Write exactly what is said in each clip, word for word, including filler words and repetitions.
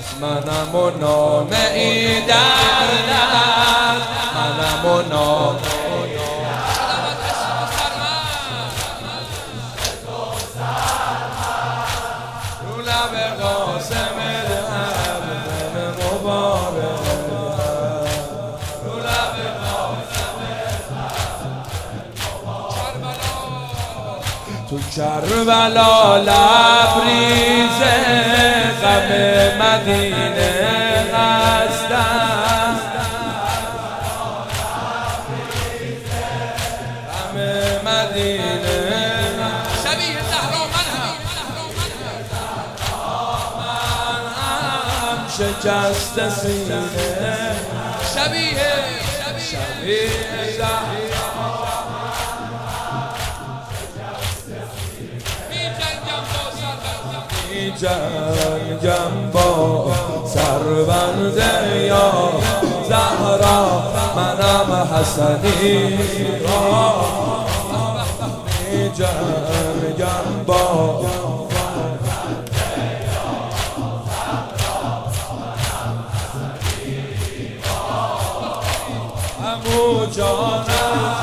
منم و نامه ای در دست، منم و نامه ای رو لب قاسم دهر مبارک، رو لب قاسم تو کربلا لبریزه غم مدینه هستم، غم مدینه شبیه زهرا من هم شکست سینه، شبیه شبیه زهرا جنگم با سربند یا زهرا، منم حسنی را جنگم با عمو جانم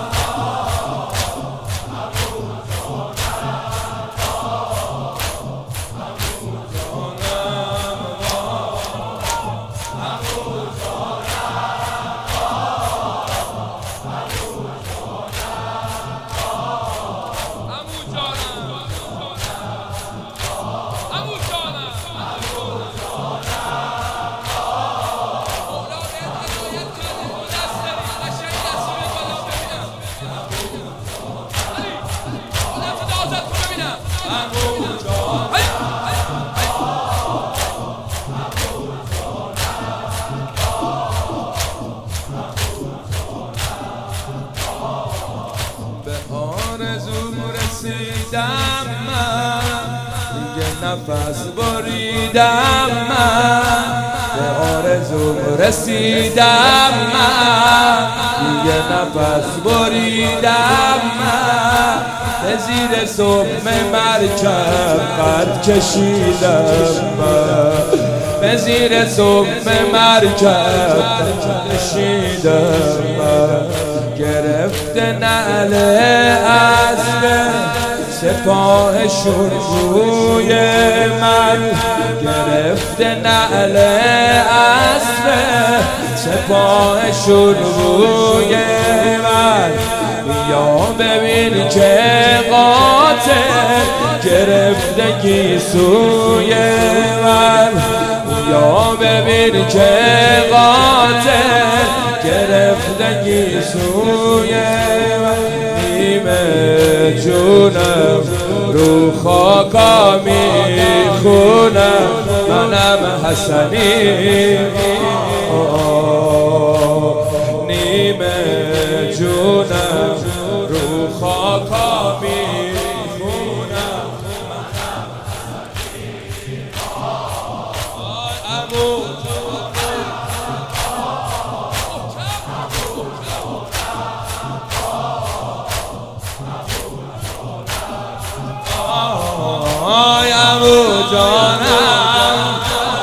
رسیدم من، دیگه نفس بریدم من، به آرزوم رسیدم من، دیگه نفس بریدم من، به زیر صبح مرکب قد کشیدم من، به زیر صبح مرکب کشیدم من، گرفت نعل اسب سپاه شروی من، گرفت نعل اسب سپاه شروی من، یا ببین که قاتل گرفت گیسوی من، یا ببین که قاتل گرفت گیسوی من، نیمه جونم رو خاکا میخونم، منم حسنی نیمه جونم رو خاکا میخونم، منم حسنی عمو آی عمو جانم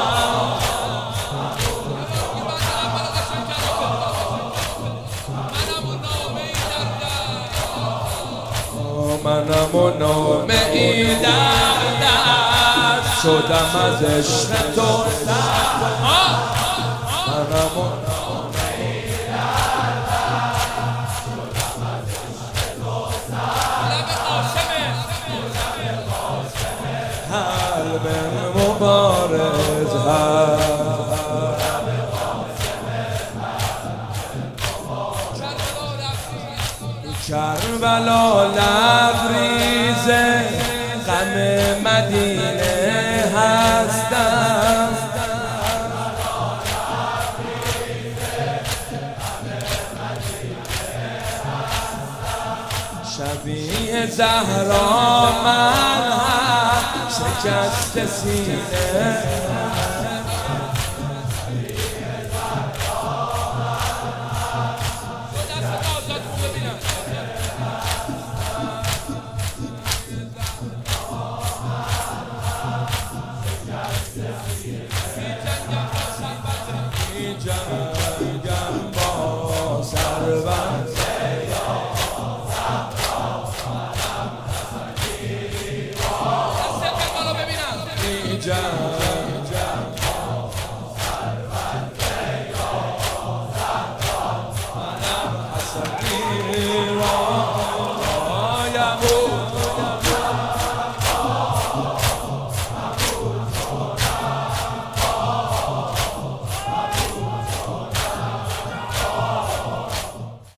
منم و نامه ای در دست شدم از عشق تو، منم و نامه ای در دست شدم از عشق تو، قلب مبارز هست کربلا لبریزه غم مدینه هستم، شبیه زهرا من هم شکست سینه، Ija